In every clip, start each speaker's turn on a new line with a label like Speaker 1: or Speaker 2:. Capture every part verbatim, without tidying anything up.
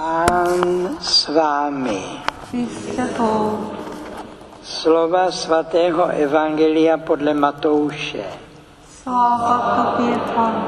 Speaker 1: Pán s vámi. Slova svatého evangelia podle Matouše.
Speaker 2: Sláva tobě, Pane.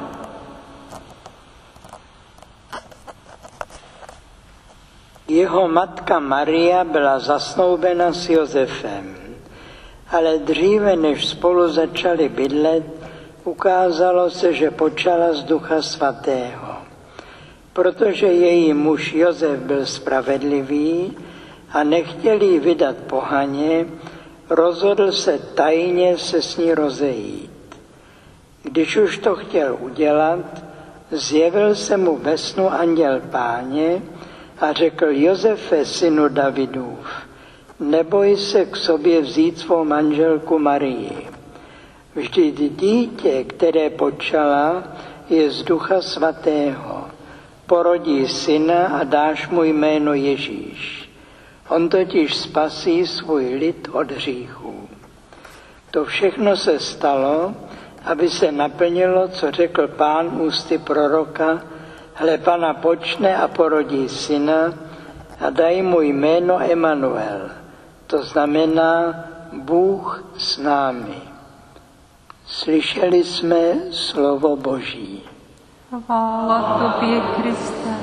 Speaker 1: Jeho matka Maria byla zasnoubena s Josefem, ale dříve, než spolu začali bydlet, ukázalo se, že počala z Ducha Svatého. Protože její muž Josef byl spravedlivý a nechtěl jí vydat pohaně, rozhodl se tajně se s ní rozejít. Když už to chtěl udělat, zjevil se mu ve snu anděl Páně a řekl: Josefe, synu Davidův, neboj se k sobě vzít svou manželku Marii. Vždyť dítě, které počala, je z Ducha Svatého. Porodí syna a dáš mu jméno Ježíš. On totiž spasí svůj lid od hříchů. To všechno se stalo, aby se naplnilo, co řekl Pán ústy proroka: hle, Pana počne a porodí syna a dají mu jméno Emanuel. To znamená Bůh s námi. Slyšeli jsme slovo Boží.
Speaker 2: Chvála tobě, Kriste.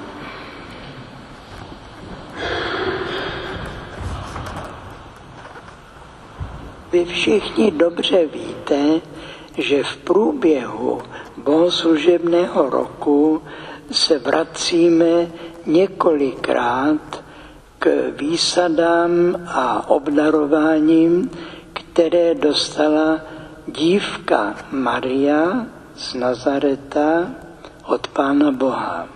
Speaker 1: Vy všichni dobře víte, že v průběhu bohoslužebného roku se vracíme několikrát k výsadám a obdarováním, které dostala dívka Maria z Nazareta od Pána Boha.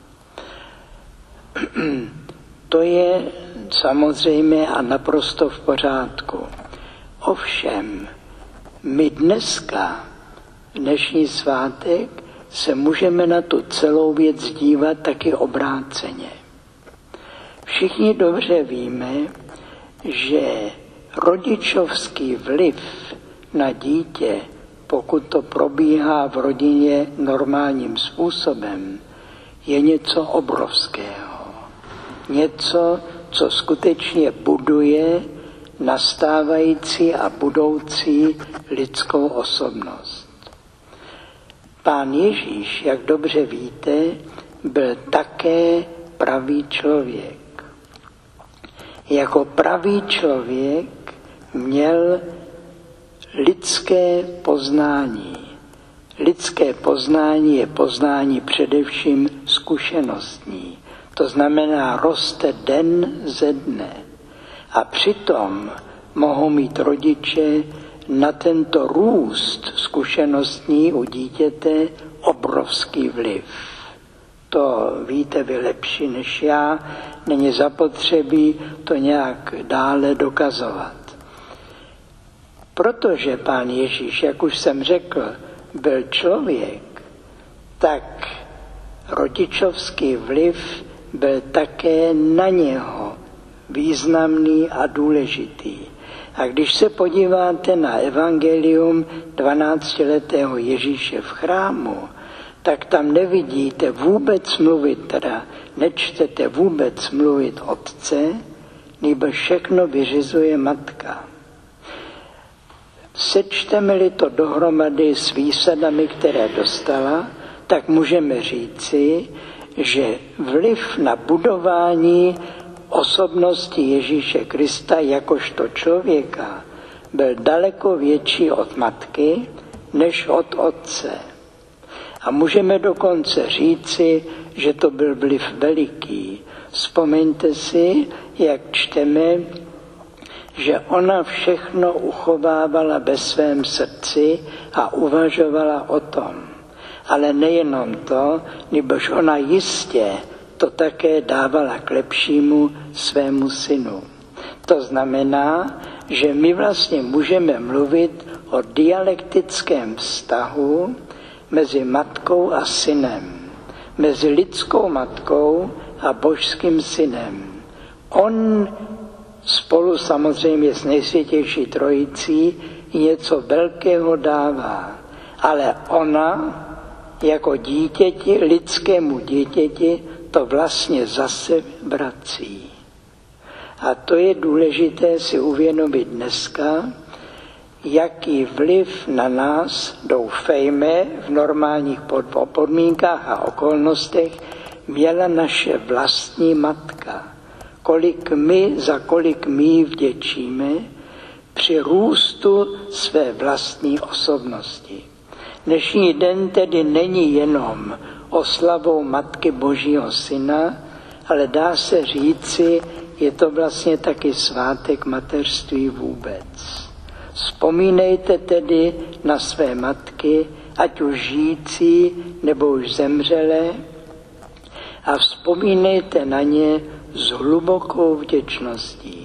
Speaker 1: To je samozřejmě a naprosto v pořádku. Ovšem, my dneska, dnešní svátek, se můžeme na tu celou věc dívat taky obráceně. Všichni dobře víme, že rodičovský vliv na dítě, pokud to probíhá v rodině normálním způsobem, je něco obrovského. Něco, co skutečně buduje nastávající a budoucí lidskou osobnost. Pán Ježíš, jak dobře víte, byl také pravý člověk. Jako pravý člověk měl lidské poznání. Lidské poznání je poznání především zkušenostní. To znamená, roste den ze dne. A přitom mohou mít rodiče na tento růst zkušenostní u dítěte obrovský vliv. To víte vy lepší než já, není zapotřebí to nějak dále dokazovat. Protože Pán Ježíš, jak už jsem řekl, byl člověk, tak rodičovský vliv byl také na něho významný a důležitý. A když se podíváte na evangelium dvanáctiletého Ježíše v chrámu, tak tam nevidíte vůbec mluvit, teda nečtete vůbec mluvit otce, nebo všechno vyřizuje matka. Sečteme-li to dohromady s výsadami, které dostala, tak můžeme říci, že vliv na budování osobnosti Ježíše Krista jakožto člověka byl daleko větší od matky než od otce. A můžeme dokonce říci, že to byl vliv veliký. Vzpomeňte si, jak čteme, že ona všechno uchovávala ve svém srdci a uvažovala o tom. Ale nejenom to, nebož ona jistě to také dávala k lepšímu svému synu. To znamená, že my vlastně můžeme mluvit o dialektickém vztahu mezi matkou a synem, mezi lidskou matkou a božským synem. On spolu samozřejmě s nejsvětější trojicí něco velkého dává, ale ona jako dítěti, lidskému dítěti, to vlastně zase vrací. A to je důležité si uvědomit dneska, jaký vliv na nás, doufejme, v normálních podmínkách a okolnostech měla naše vlastní matka. Kolik my, za kolik my vděčíme při růstu své vlastní osobnosti. Dnešní den tedy není jenom oslavou Matky Božího Syna, ale dá se říci, je to vlastně taky svátek mateřství vůbec. Vzpomínejte tedy na své matky, ať už žijící nebo už zemřelé, a vzpomínejte na ně s hlubokou vděčností.